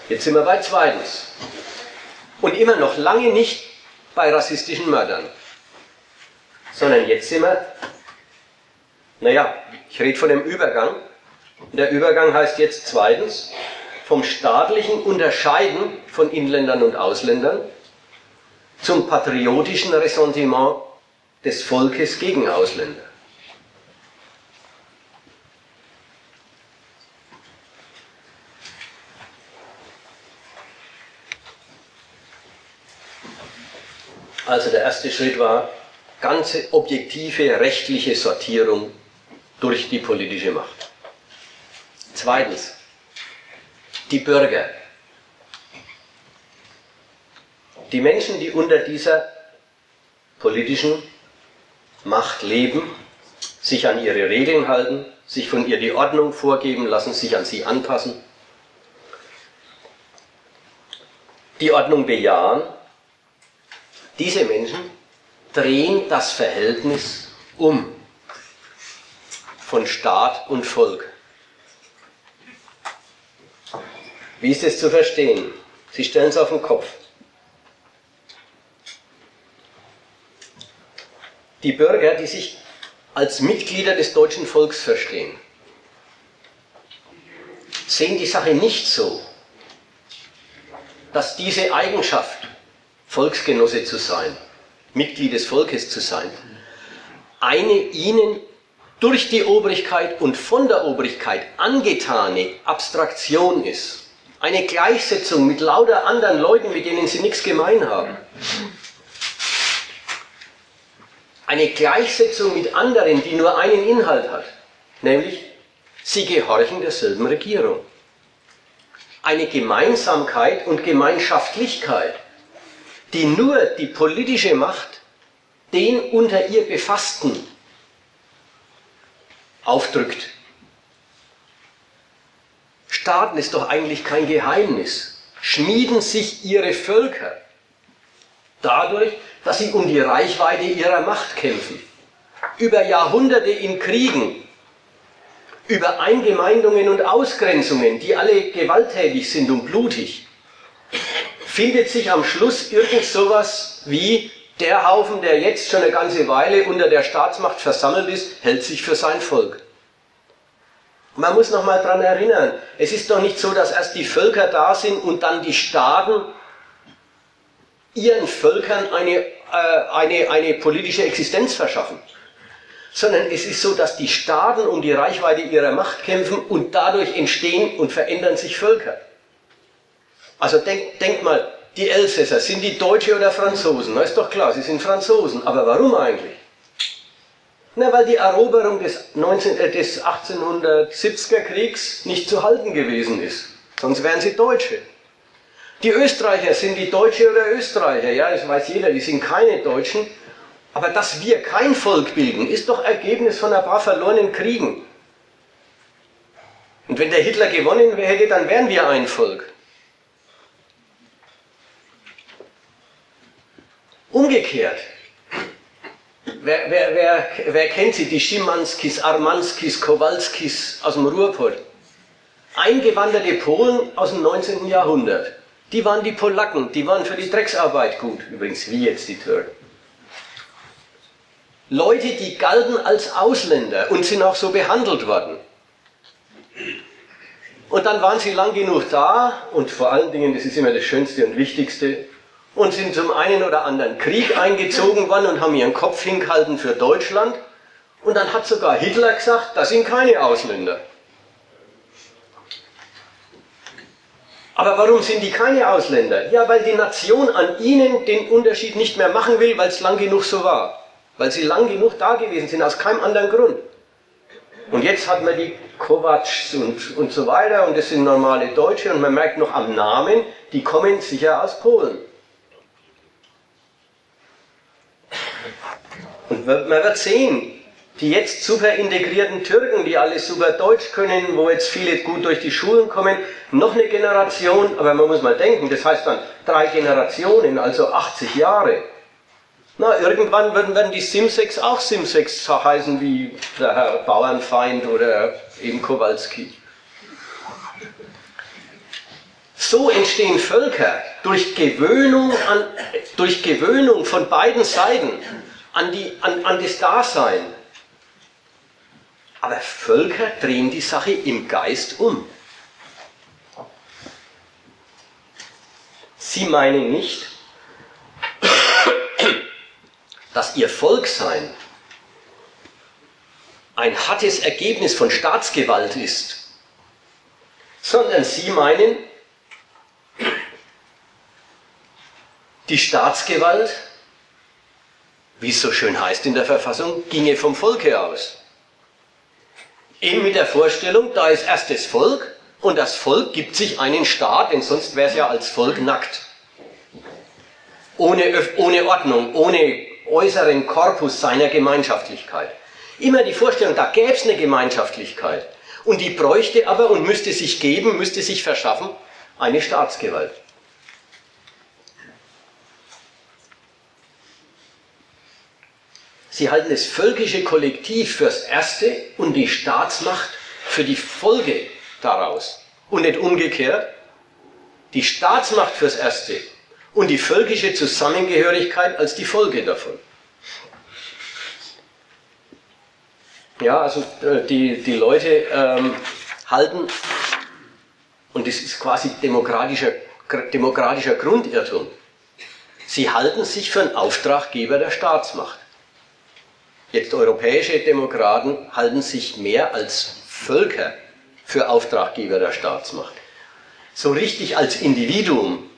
Jetzt sind wir bei zweitens. Und immer noch lange nicht bei rassistischen Mördern. Sondern jetzt sind wir, naja, ich rede von dem Übergang. Der Übergang heißt jetzt zweitens, vom staatlichen Unterscheiden von Inländern und Ausländern zum patriotischen Ressentiment des Volkes gegen Ausländer. Also der erste Schritt war ganze objektive rechtliche Sortierung durch die politische Macht. Zweitens, die Bürger. Die Menschen, die unter dieser politischen Macht leben, sich an ihre Regeln halten, sich von ihr die Ordnung vorgeben lassen, sich an sie anpassen, die Ordnung bejahen, diese Menschen drehen das Verhältnis um von Staat und Volk. Wie ist es zu verstehen? Sie stellen es auf den Kopf. Die Bürger, die sich als Mitglieder des deutschen Volks verstehen, sehen die Sache nicht so, dass diese Eigenschaft, Volksgenosse zu sein, Mitglied des Volkes zu sein, eine ihnen durch die Obrigkeit und von der Obrigkeit angetane Abstraktion ist. Eine Gleichsetzung mit lauter anderen Leuten, mit denen sie nichts gemein haben. Eine Gleichsetzung mit anderen, die nur einen Inhalt hat, nämlich sie gehorchen derselben Regierung. Eine Gemeinsamkeit und Gemeinschaftlichkeit, die nur die politische Macht den unter ihr Befassten aufdrückt. Staaten ist doch eigentlich kein Geheimnis. Schmieden sich ihre Völker dadurch, dass sie um die Reichweite ihrer Macht kämpfen. Über Jahrhunderte in Kriegen, über Eingemeindungen und Ausgrenzungen, die alle gewalttätig sind und blutig, findet sich am Schluss irgend sowas wie der Haufen, der jetzt schon eine ganze Weile unter der Staatsmacht versammelt ist, hält sich für sein Volk. Man muss noch mal daran erinnern, es ist doch nicht so, dass erst die Völker da sind und dann die Staaten ihren Völkern eine politische Existenz verschaffen. Sondern es ist so, dass die Staaten um die Reichweite ihrer Macht kämpfen und dadurch entstehen und verändern sich Völker. Also denkt mal, die Elsässer, sind die Deutsche oder Franzosen? Na, ist doch klar, sie sind Franzosen. Aber warum eigentlich? Na, weil die Eroberung des 1870er Kriegs nicht zu halten gewesen ist. Sonst wären sie Deutsche. Die Österreicher, sind die Deutsche oder Österreicher? Ja, das weiß jeder, die sind keine Deutschen. Aber dass wir kein Volk bilden, ist doch Ergebnis von ein paar verlorenen Kriegen. Und wenn der Hitler gewonnen hätte, dann wären wir ein Volk. Umgekehrt, wer kennt sie, die Schimanskis, Armanskis, Kowalskis aus dem Ruhrpott? Eingewanderte Polen aus dem 19. Jahrhundert. Die waren die Polacken, die waren für die Drecksarbeit gut. Übrigens, wie jetzt die Türken. Leute, die galten als Ausländer und sind auch so behandelt worden. Und dann waren sie lang genug da und vor allen Dingen, das ist immer das Schönste und Wichtigste, und sind zum einen oder anderen Krieg eingezogen worden und haben ihren Kopf hingehalten für Deutschland. Und dann hat sogar Hitler gesagt, das sind keine Ausländer. Aber warum sind die keine Ausländer? Ja, weil die Nation an ihnen den Unterschied nicht mehr machen will, weil es lang genug so war. Weil sie lang genug da gewesen sind, aus keinem anderen Grund. Und jetzt hat man die Kovacs und so weiter, und das sind normale Deutsche, und man merkt noch am Namen, die kommen sicher aus Polen. Und man wird sehen, die jetzt super integrierten Türken, die alle super Deutsch können, wo jetzt viele gut durch die Schulen kommen, noch eine Generation, aber man muss mal denken, das heißt dann 3 Generationen, also 80 Jahre. Na, irgendwann werden die Simseks auch Simseks heißen wie der Herr Bauernfeind oder eben Kowalski. So entstehen Völker durch Gewöhnung von beiden Seiten an das Dasein. Aber Völker drehen die Sache im Geist um. Sie meinen nicht, dass ihr Volksein ein hartes Ergebnis von Staatsgewalt ist, sondern sie meinen, die Staatsgewalt, wie es so schön heißt in der Verfassung, ginge vom Volke aus. Eben mit der Vorstellung, da ist erst das Volk und das Volk gibt sich einen Staat, denn sonst wäre es ja als Volk nackt. Ohne Ordnung, ohne äußeren Korpus seiner Gemeinschaftlichkeit. Immer die Vorstellung, da gäbe es eine Gemeinschaftlichkeit und die bräuchte aber und müsste sich geben, müsste sich verschaffen, eine Staatsgewalt. Sie halten das völkische Kollektiv fürs Erste und die Staatsmacht für die Folge daraus. Und nicht umgekehrt, die Staatsmacht fürs Erste und die völkische Zusammengehörigkeit als die Folge davon. Ja, also die Leute halten, und das ist quasi demokratischer Grundirrtum, sie halten sich für einen Auftraggeber der Staatsmacht. Jetzt europäische Demokraten halten sich mehr als Völker für Auftraggeber der Staatsmacht. So richtig als Individuum,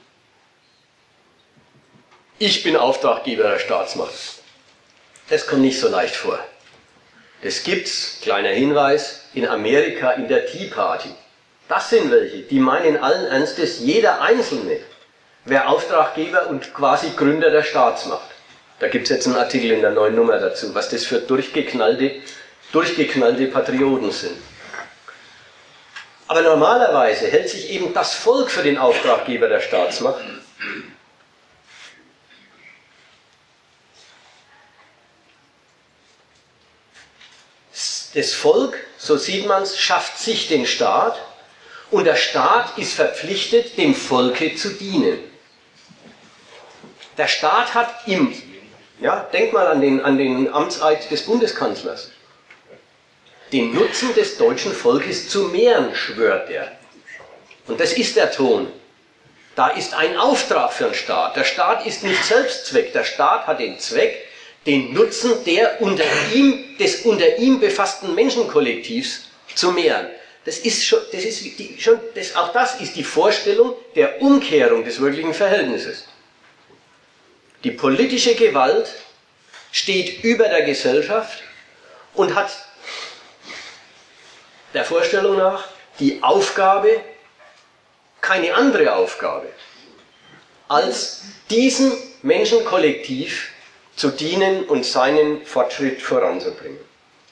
ich bin Auftraggeber der Staatsmacht, das kommt nicht so leicht vor. Das gibt's, kleiner Hinweis, in Amerika in der Tea Party. Das sind welche, die meinen allen Ernstes, jeder Einzelne wäre Auftraggeber und quasi Gründer der Staatsmacht. Da gibt es jetzt einen Artikel in der neuen Nummer dazu, was das für durchgeknallte Patrioten sind. Aber normalerweise hält sich eben das Volk für den Auftraggeber der Staatsmacht. Das Volk, so sieht man es, schafft sich den Staat und der Staat ist verpflichtet, dem Volke zu dienen. Der Staat hat denkt mal an den Amtseid des Bundeskanzlers. Den Nutzen des deutschen Volkes zu mehren, schwört er. Und das ist der Ton. Da ist ein Auftrag für den Staat. Der Staat ist nicht Selbstzweck. Der Staat hat den Zweck, den Nutzen des unter ihm befassten Menschenkollektivs zu mehren. Auch das ist die Vorstellung der Umkehrung des wirklichen Verhältnisses. Die politische Gewalt steht über der Gesellschaft und hat der Vorstellung nach die Aufgabe, keine andere Aufgabe, als diesem Menschenkollektiv zu dienen und seinen Fortschritt voranzubringen.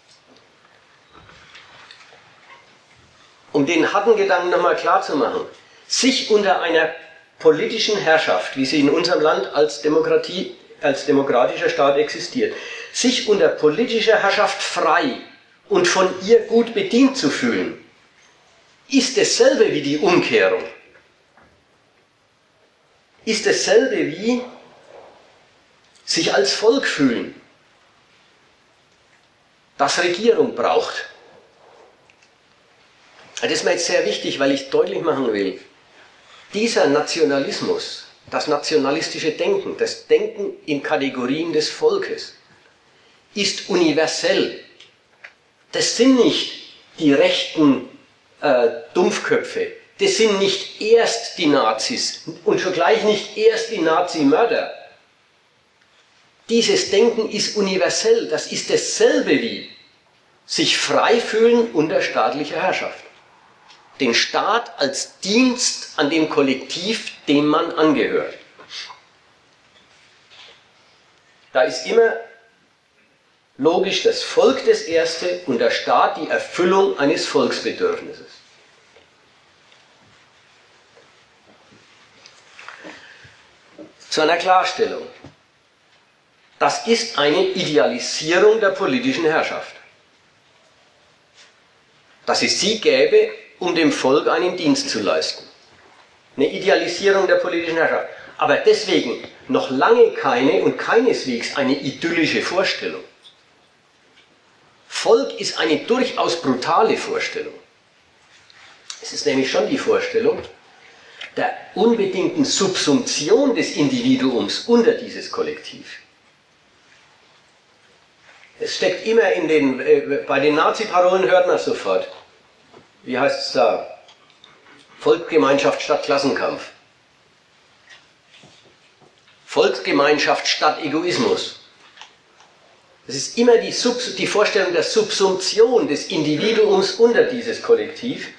Um den harten Gedanken nochmal klarzumachen, sich unter einer politischen Herrschaft, wie sie in unserem Land als demokratischer Staat existiert, sich unter politischer Herrschaft frei und von ihr gut bedient zu fühlen, ist dasselbe wie die Umkehrung. Ist dasselbe wie sich als Volk fühlen, das Regierung braucht. Das ist mir jetzt sehr wichtig, weil ich deutlich machen will, dieser Nationalismus, das nationalistische Denken, das Denken in Kategorien des Volkes, ist universell. Das sind nicht die rechten Dumpfköpfe, das sind nicht erst die Nazis und schon gleich nicht erst die Nazi-Mörder. Dieses Denken ist universell, das ist dasselbe wie sich frei fühlen unter staatlicher Herrschaft. Den Staat als Dienst an dem Kollektiv, dem man angehört. Da ist immer logisch das Volk das Erste und der Staat die Erfüllung eines Volksbedürfnisses. Zu einer Klarstellung. Das ist eine Idealisierung der politischen Herrschaft. Dass es sie gäbe, um dem Volk einen Dienst zu leisten. eine Idealisierung der politischen Herrschaft. Aber deswegen noch lange keine und keineswegs eine idyllische Vorstellung. Volk ist eine durchaus brutale Vorstellung. Es ist nämlich schon die Vorstellung der unbedingten Subsumption des Individuums unter dieses Kollektiv. Es steckt immer bei den Nazi-Parolen hört man es sofort. Wie heißt es da? Volksgemeinschaft statt Klassenkampf. Volksgemeinschaft statt Egoismus. Es ist immer die Vorstellung der Subsumption des Individuums unter dieses Kollektiv.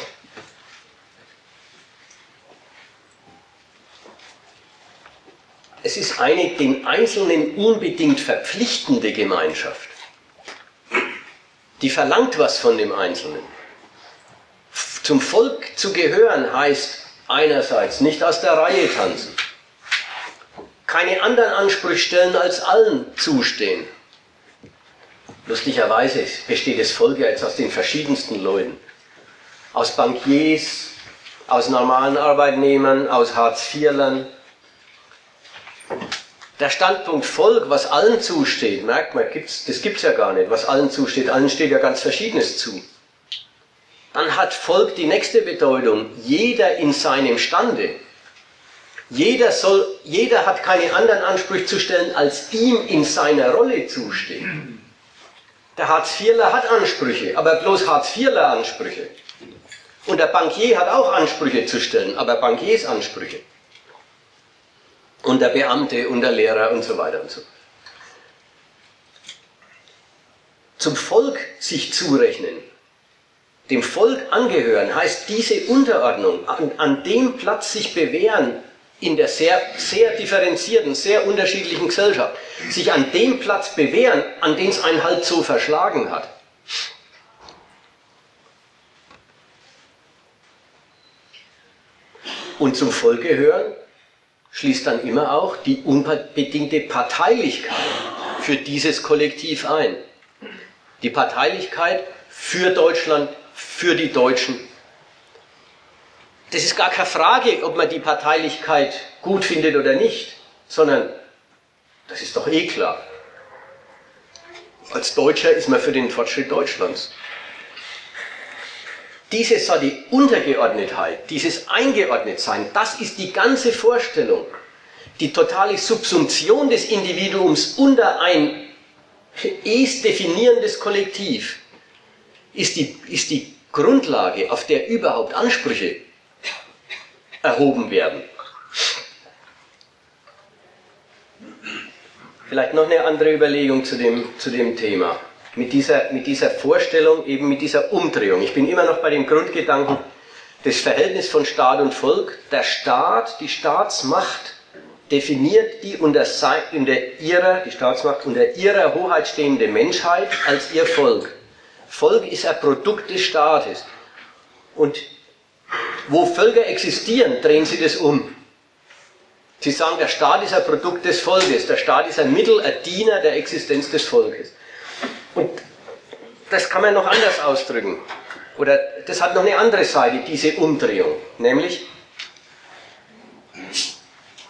Es ist eine den Einzelnen unbedingt verpflichtende Gemeinschaft. Die verlangt was von dem Einzelnen. Zum Volk zu gehören heißt einerseits nicht aus der Reihe tanzen, keine anderen Ansprüche stellen, als allen zustehen. Lustigerweise besteht das Volk ja jetzt aus den verschiedensten Leuten. Aus Bankiers, aus normalen Arbeitnehmern, aus Hartz-IVlern. Der Standpunkt Volk, was allen zusteht, merkt man, das gibt es ja gar nicht, was allen zusteht. Allen steht ja ganz Verschiedenes zu. Dann hat Volk die nächste Bedeutung. Jeder in seinem Stande. Jeder hat keine anderen Ansprüche zu stellen, als ihm in seiner Rolle zusteht. Der Hartz-IVler hat Ansprüche, aber bloß Hartz-IVler Ansprüche. Und der Bankier hat auch Ansprüche zu stellen, aber Bankiers Ansprüche. Und der Beamte und der Lehrer und so weiter und so. Zum Volk sich zurechnen, dem Volk angehören, heißt diese Unterordnung, an dem Platz sich bewähren in der sehr, sehr differenzierten, sehr unterschiedlichen Gesellschaft, sich an dem Platz bewähren, an den es einen halt so verschlagen hat. Und zum Volk gehören schließt dann immer auch die unbedingte Parteilichkeit für dieses Kollektiv ein. Die Parteilichkeit für Deutschland, für die Deutschen. Das ist gar keine Frage, ob man die Parteilichkeit gut findet oder nicht, sondern das ist doch eh klar. Als Deutscher ist man für den Fortschritt Deutschlands. Die Untergeordnetheit, dieses Eingeordnetsein, das ist die ganze Vorstellung. Die totale Subsumption des Individuums unter ein definierendes Kollektiv ist die Grundlage, auf der überhaupt Ansprüche erhoben werden. Vielleicht noch eine andere Überlegung zu dem Thema. Mit dieser Vorstellung, eben mit dieser Umdrehung. Ich bin immer noch bei dem Grundgedanken des Verhältnisses von Staat und Volk. Der Staat, die Staatsmacht, definiert die Staatsmacht unter ihrer Hoheit stehende Menschheit als ihr Volk. Volk ist ein Produkt des Staates. Und wo Völker existieren, drehen sie das um. Sie sagen, der Staat ist ein Produkt des Volkes. Der Staat ist ein Mittel, ein Diener der Existenz des Volkes. Und das kann man noch anders ausdrücken. Oder das hat noch eine andere Seite, diese Umdrehung. Nämlich,